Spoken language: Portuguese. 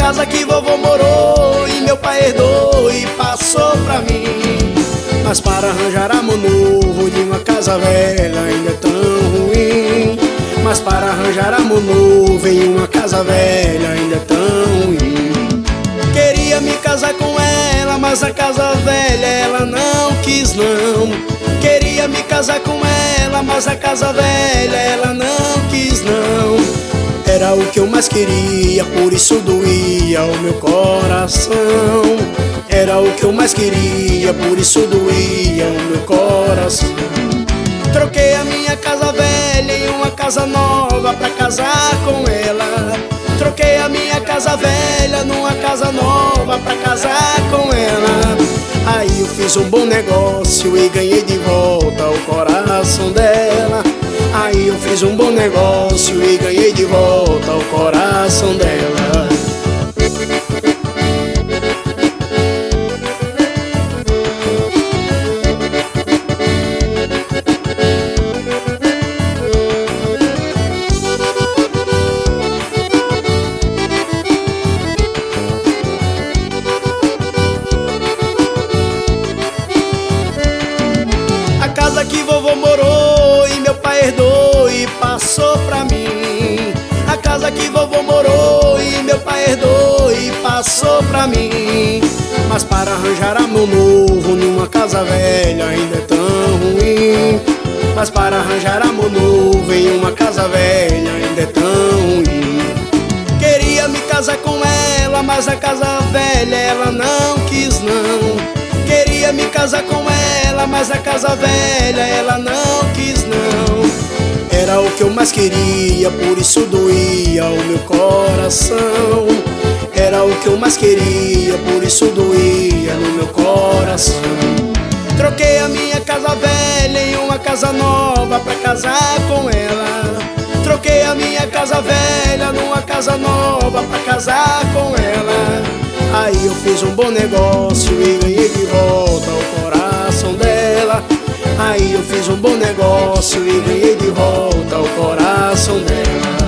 casa que vovô morou e meu pai herdou e passou pra mim. Mas para arranjar amor novo de uma casa velha ainda é tão ruim. Mas para arranjar amor novo em uma casa velha ainda é tão ruim. Queria me casar com ela, mas a casa velha ela não quis não. Queria me casar com ela, mas a casa velha ela não quis não. Era o que eu mais queria, por isso doía o meu coração. Era o que eu mais queria, por isso doía o meu coração. Troquei a minha casa velha em uma casa nova pra casar com ela. Troquei a minha casa velha numa casa nova pra casar com ela. Aí eu fiz um bom negócio e ganhei de volta o coração dela. Aí eu fiz um bom negócio e ganhei de volta o coração dela. A casa que vovô morou e meu pai herdou e passou pra mim. A casa que vovô morou e meu pai herdou e passou pra mim. Mas para arranjar amor novo numa casa velha ainda é tão ruim. Mas para arranjar amor novo em uma casa velha ainda é tão ruim. Queria me casar com ela, mas a casa velha ela não quis não. Queria me casar com ela, mas a casa velha ela não quis não. Era o que eu mais queria, por isso doía o meu coração. Era o que eu mais queria, por isso doía no meu coração. Troquei a minha casa velha em uma casa nova pra casar com ela. Troquei a minha casa velha numa casa nova pra casar com ela. Aí eu fiz um bom negócio e ganhei de volta o coração dela. Aí eu fiz um bom negócio e ganhei de volta o coração dela.